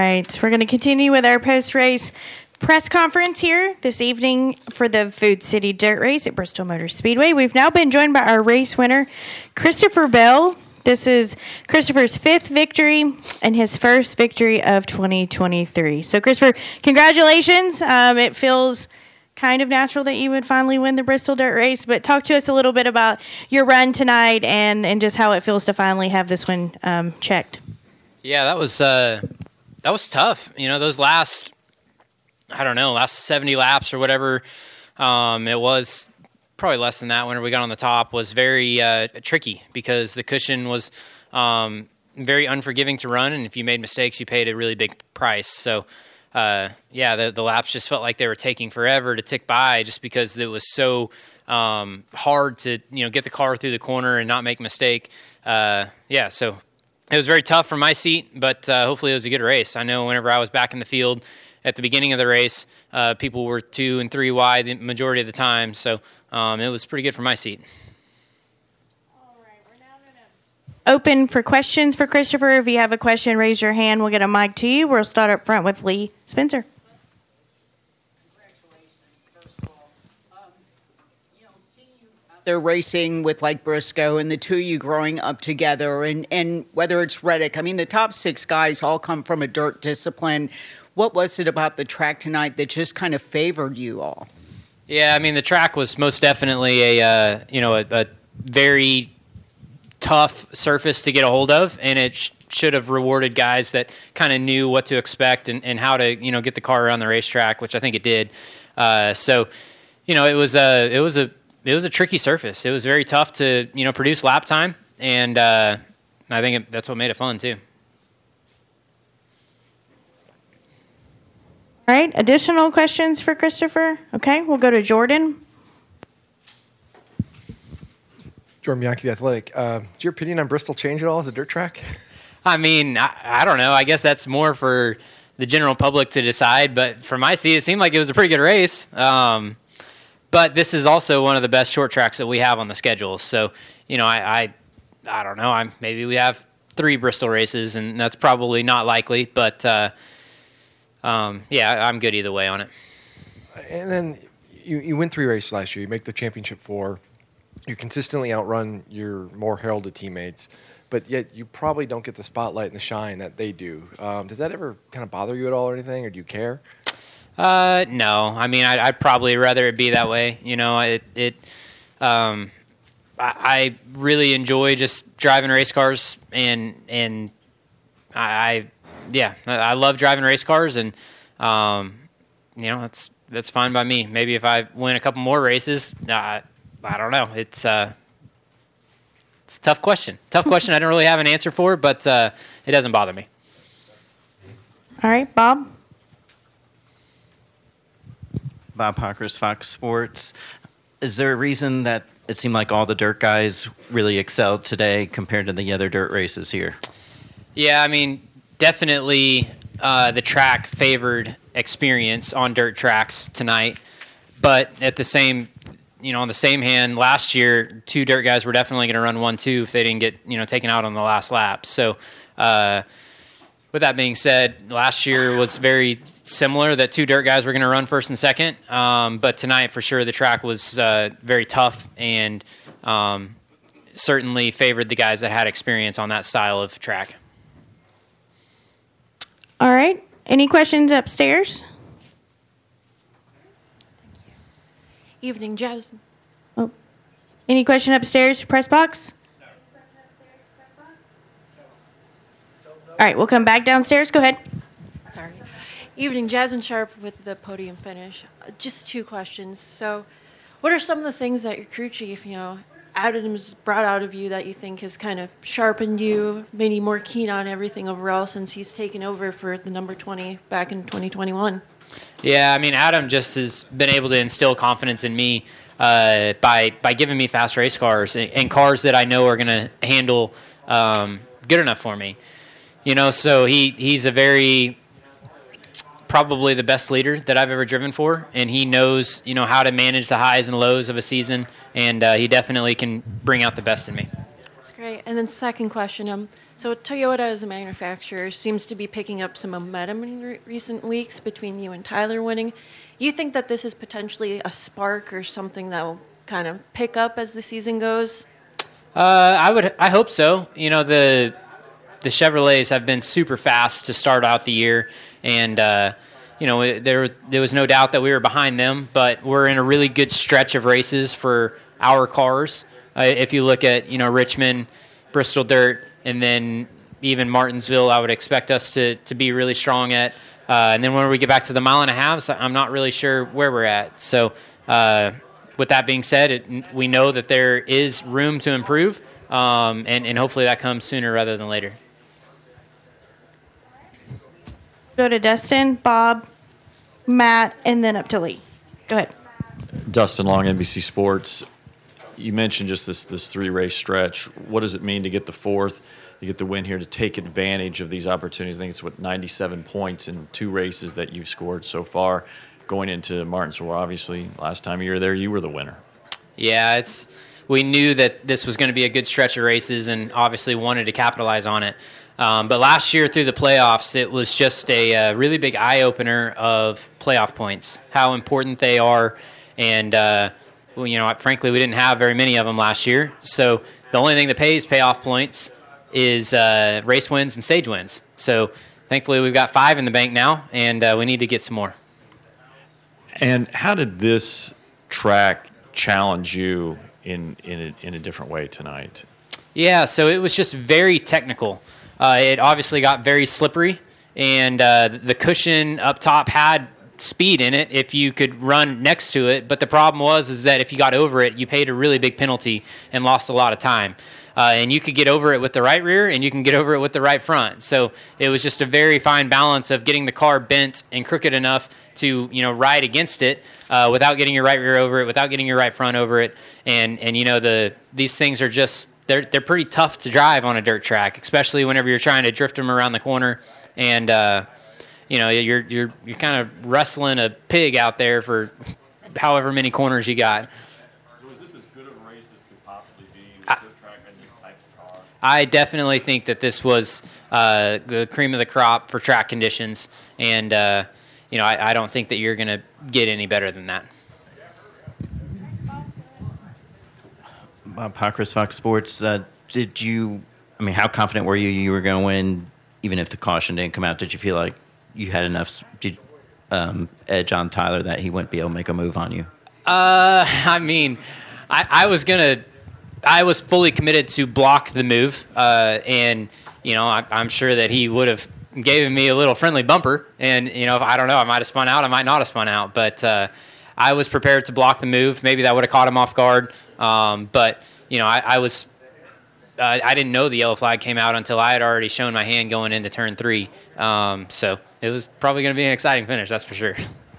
right, we're going to continue with our post-race press conference here this evening for the Food City Dirt Race at Bristol Motor Speedway. We've now been joined by our race winner, Christopher Bell. This is Christopher's 5th victory and his first victory of 2023. So, Christopher, congratulations. It feels kind of natural that you would finally win the Bristol Dirt Race, but talk to us a little bit about your run tonight and just how it feels to finally have this one checked. Yeah, that was tough. You know, those last 70 laps or whatever, it was probably less than that whenever we got on the top, was very tricky because the cushion was very unforgiving to run, and if you made mistakes, you paid a really big price. So, the laps just felt like they were taking forever to tick by just because it was so hard to, get the car through the corner and not make a mistake. So it was very tough from my seat, but hopefully it was a good race. I know whenever I was back in the field at the beginning of the race, people were 2 and 3 wide the majority of the time, so it was pretty good for my seat. All right, we're now going to open for questions for Christopher. If you have a question, raise your hand. We'll get a mic to you. We'll start up front with Lee Spencer. They're racing with like Briscoe and the two of you growing up together and whether it's Reddick, I mean, the top 6 guys all come from a dirt discipline. What was it about the track tonight that just kind of favored you all? Yeah, I mean, the track was most definitely a very tough surface to get a hold of, and it should have rewarded guys that kind of knew what to expect and how to, get the car around the racetrack, which I think it did. It was a tricky surface. It was very tough to, produce lap time, and I think that's what made it fun, too. All right, additional questions for Christopher? Okay, we'll go to Jordan. Jordan Bianchi, The Athletic. Did your opinion on Bristol change at all as a dirt track? I mean, I don't know. I guess that's more for the general public to decide, but from my seat, it seemed like it was a pretty good race. But this is also one of the best short tracks that we have on the schedule. So, I don't know. Maybe we have 3 Bristol races, and that's probably not likely. But, I'm good either way on it. And then you win 3 races last year. You make the championship 4. You consistently outrun your more heralded teammates. But yet you probably don't get the spotlight and the shine that they do. Does that ever kind of bother you at all or anything, or do you care? No. I mean, I'd probably rather it be that way. I really enjoy just driving race cars, and I love driving race cars, and that's fine by me. Maybe if I win a couple more races, I don't know. It's a tough question. I don't really have an answer for, but it doesn't bother me. All right, Bob. Bob Hawkers, Fox Sports. Is there a reason that it seemed like all the dirt guys really excelled today compared to the other dirt races here? Yeah, I mean, definitely the track favored experience on dirt tracks tonight. But at the same, on the same hand, last year, 2 dirt guys were definitely going to run 1-2 if they didn't get, taken out on the last lap. So, with that being said, last year was very similar that 2 dirt guys were going to run first and second. But tonight, for sure, the track was very tough and certainly favored the guys that had experience on that style of track. All right. Any questions upstairs? Evening, Jazz. Oh. Any question upstairs, press box? All right, we'll come back downstairs. Go ahead. Sorry. Evening, Jasmine Sharp with the podium finish. Just 2 questions. So, what are some of the things that your crew chief, Adams brought out of you that you think has kind of sharpened you, made you more keen on everything overall since he's taken over for the number 20 back in 2021? Yeah, I mean, Adam just has been able to instill confidence in me by giving me fast race cars and cars that I know are going to handle good enough for me. So he's a very probably the best leader that I've ever driven for, and he knows, how to manage the highs and lows of a season, and he definitely can bring out the best in me. That's great. And then second question, So Toyota as a manufacturer seems to be picking up some momentum in recent weeks between you and Tyler winning. You think that this is potentially a spark or something that will kind of pick up as the season goes? I hope so. You know, the Chevrolets have been super fast to start out the year, and you know, there was no doubt that we were behind them, but we're in a really good stretch of races for our cars. If you look at, you know, Richmond, Bristol Dirt, and then even Martinsville, I would expect us to be really strong at. And then when we get back to the mile and a half, I'm not really sure where we're at. So with that being said, we know that there is room to improve, and hopefully that comes sooner rather than later. Go to Dustin, Bob, Matt, and then up to Lee. Go ahead. Dustin Long, NBC Sports. You mentioned just this three-race stretch. What does it mean to get the fourth? You get the win here to take advantage of these opportunities. I think it's 97 points in 2 races that you've scored so far. Going into Martinsville, obviously, last time you were there, you were the winner. Yeah, we knew that this was going to be a good stretch of races and obviously wanted to capitalize on it. But last year through the playoffs, it was just a really big eye-opener of playoff points, how important they are. And, well, you know, frankly, we didn't have very many of them last year. So the only thing that pays payoff points is race wins and stage wins. So thankfully we've got 5 in the bank now, and we need to get some more. And how did this track challenge you in a different way tonight? Yeah, so it was just very technical. It obviously got very slippery, and the cushion up top had speed in it if you could run next to it. But the problem was that if you got over it, you paid a really big penalty and lost a lot of time. And you could get over it with the right rear, and you can get over it with the right front. So it was just a very fine balance of getting the car bent and crooked enough to, you know, ride against it without getting your right rear over it, without getting your right front over it. And you know, these things are just they're pretty tough to drive on a dirt track, especially whenever you're trying to drift them around the corner. And you know, you're kind of wrestling a pig out there for however many corners you got. So is this as good of a race as could possibly be with dirt track and this type of car? I definitely think that this was the cream of the crop for track conditions, and you know, I don't think that you're going to get any better than that. Bob Pockrass, Fox Sports. How confident were you were going to win, even if the caution didn't come out? Did you feel like you had enough edge on Tyler that he wouldn't be able to make a move on you? I mean, I was fully committed to block the move, and you know, I'm sure that he would have given me a little friendly bumper, and you know, I don't know, I might have spun out, I might not have spun out, but I was prepared to block the move. Maybe that would have caught him off guard, but you know, I didn't know the yellow flag came out until I had already shown my hand going into turn 3. So it was probably going to be an exciting finish, that's for sure.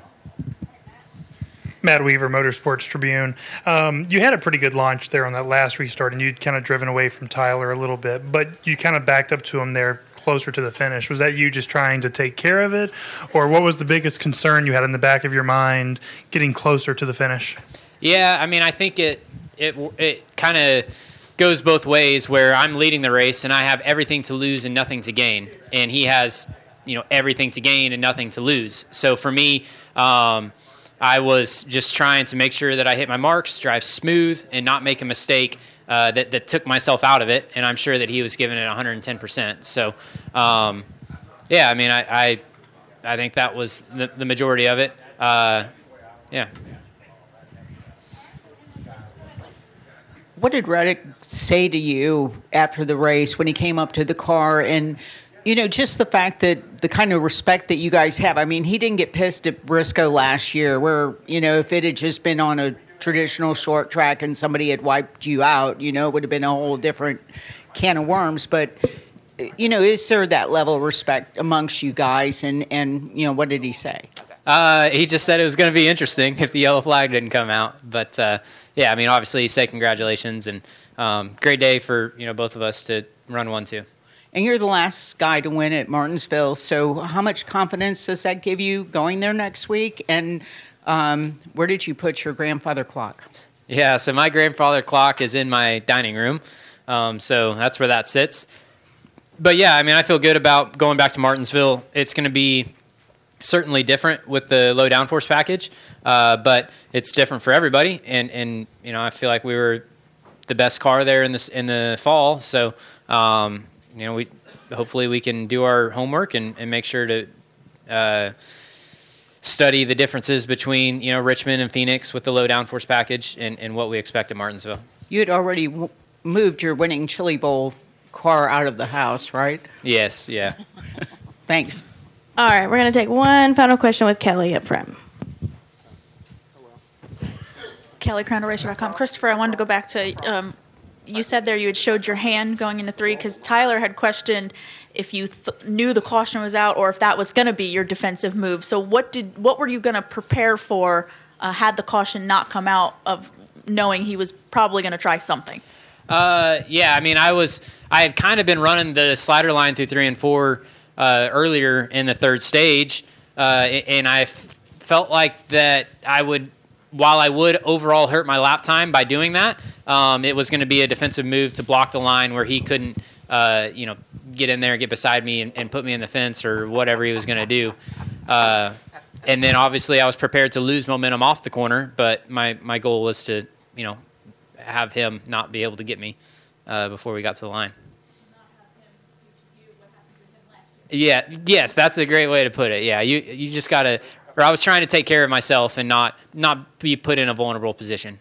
Matt Weaver, Motorsports Tribune. You had a pretty good launch there on that last restart, and you'd kind of driven away from Tyler a little bit, but you kind of backed up to him there closer to the finish. Was that you just trying to take care of it, or what was the biggest concern you had in the back of your mind getting closer to the finish? Yeah, I mean, I think it kind of goes both ways, where I'm leading the race and I have everything to lose and nothing to gain, and he has, you know, everything to gain and nothing to lose. So for me, I was just trying to make sure that I hit my marks, drive smooth, and not make a mistake that took myself out of it. And I'm sure that he was giving it 110%. So, yeah, I mean, I think that was the majority of it. Yeah. What did Reddick say to you after the race when he came up to the car? And, you know, just the fact that the kind of respect that you guys have. I mean, he didn't get pissed at Briscoe last year where, you know, if it had just been on a traditional short track and somebody had wiped you out, you know, it would have been a whole different can of worms. But, you know, is there that level of respect amongst you guys? And you know, what did he say? He just said it was going to be interesting if the yellow flag didn't come out. But, yeah, I mean, obviously he said congratulations, and great day for, you know, both of us to run 1-2. And you're the last guy to win at Martinsville, so how much confidence does that give you going there next week? And where did you put your grandfather clock? Yeah, so my grandfather clock is in my dining room, so that's where that sits. But yeah, I mean, I feel good about going back to Martinsville. It's going to be certainly different with the low downforce package, but it's different for everybody. And you know, I feel like we were the best car there in the fall. So you know, hopefully we can do our homework and make sure to study the differences between, you know, Richmond and Phoenix with the low downforce package and what we expect at Martinsville. You had already moved your winning Chili Bowl car out of the house, right? Yes, yeah. Thanks. All right, we're going to take one final question with Kelly up front. Kelly, CrownRacer.com. Christopher, I wanted to go back to, you said there you had showed your hand going into 3 because Tyler had questioned if you knew the caution was out or if that was going to be your defensive move. So what were you going to prepare for had the caution not come out, of knowing he was probably going to try something? Yeah, I mean, I had kind of been running the slider line through 3 and 4 earlier in the third stage, and I felt like that while I would overall hurt my lap time by doing that, it was going to be a defensive move to block the line where he couldn't, you know, get in there, get beside me, and put me in the fence or whatever he was going to do. And then obviously I was prepared to lose momentum off the corner, but my goal was to, you know, have him not be able to get me before we got to the line. Yeah, yes, that's a great way to put it. Yeah, you just got to, or I was trying to take care of myself and not be put in a vulnerable position.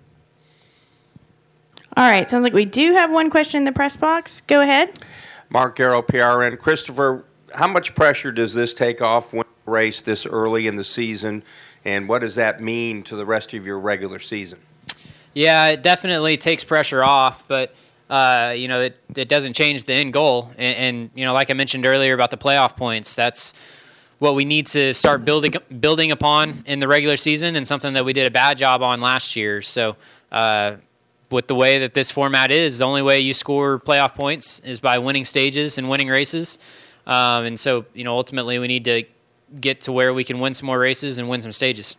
All right, sounds like we do have one question in the press box. Go ahead. Mark Garrow, PRN. Christopher, how much pressure does this take off when you race this early in the season, and what does that mean to the rest of your regular season? Yeah, it definitely takes pressure off, but you know, it doesn't change the end goal. And you know, like I mentioned earlier about the playoff points, that's what we need to start building upon in the regular season, and something that we did a bad job on last year. So with the way that this format is, the only way you score playoff points is by winning stages and winning races. And so, you know, ultimately we need to get to where we can win some more races and win some stages.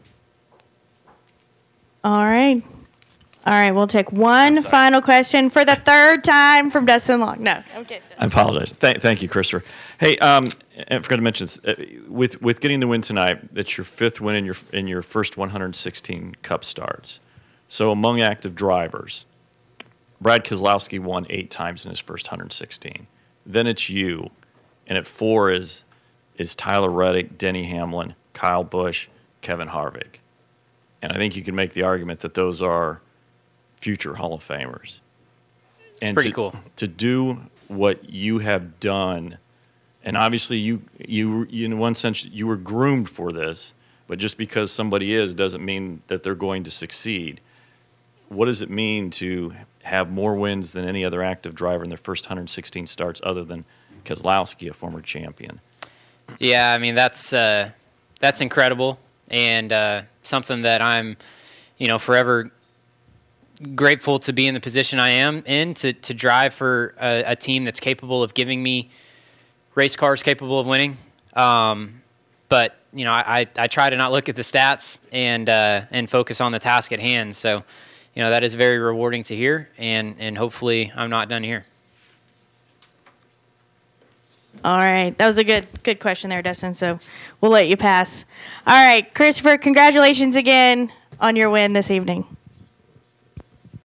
All right. All right, we'll take one final question for the third time from Dustin Long. No, okay. I apologize. Thank you, Christopher. Hey, I forgot to mention this. With getting the win tonight, that's your 5th win in your first 116 Cup starts. So among active drivers, Brad Keselowski won 8 times in his first 116. Then it's you, and at 4 is Tyler Reddick, Denny Hamlin, Kyle Busch, Kevin Harvick. And I think you can make the argument that those are future Hall of Famers. It's pretty cool. To do what you have done, and obviously you in one sense, you were groomed for this, but just because somebody is doesn't mean that they're going to succeed. What does it mean to have more wins than any other active driver in their first 116 starts other than Keselowski, a former champion? Yeah, I mean, that's incredible, and something that I'm, you know, forever grateful to be in the position I am in, to drive for a team that's capable of giving me race cars capable of winning. But you know, I try to not look at the stats and focus on the task at hand. So, you know, that is very rewarding to hear, and hopefully I'm not done here. All right, that was a good question there, Dustin. So we'll let you pass. All right, Christopher, congratulations again on your win this evening.